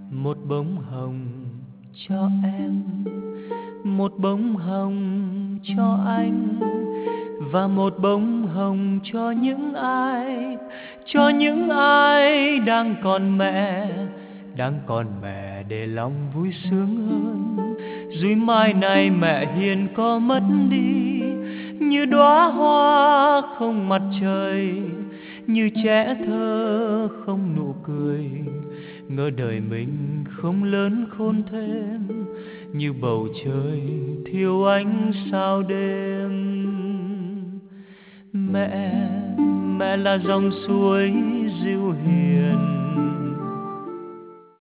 Một bông hồng cho em, một bông hồng cho anh, và một bông hồng cho những ai, cho những ai đang còn mẹ, đang còn mẹ để lòng vui sướng hơn. Rồi mai này mẹ hiền có mất đi, như đóa hoa không mặt trời, như trẻ thơ không nụ cười. Ngỡ đời mình không lớn khôn thêm, như bầu trời thiếu ánh sao đêm. Mẹ, mẹ là dòng suối dịu hiền,